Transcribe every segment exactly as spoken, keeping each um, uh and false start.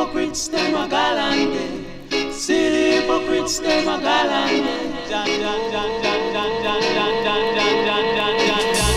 hypocrites them a galande. See the hypocrites them a galande. Jan jan jan jan jan jan jan jan jan jan jan jan jan.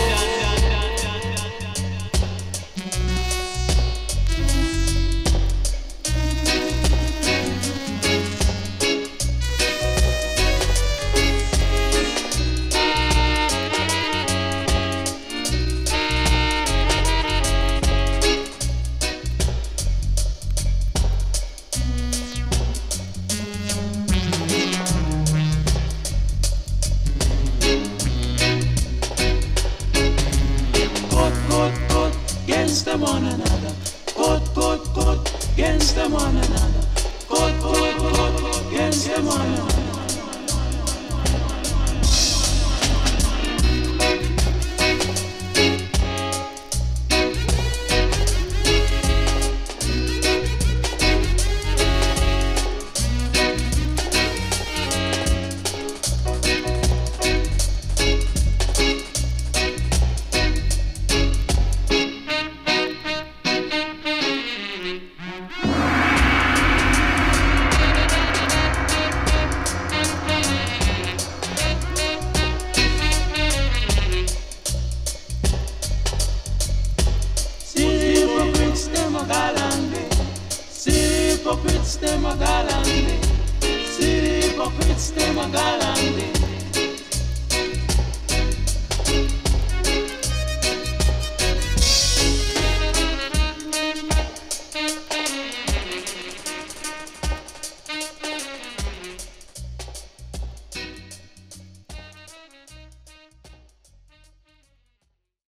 Against them one another, code, code, code, against them one another, code, code, code, against them one another. See the hypocrites them a galande. See the hypocrites them a galande.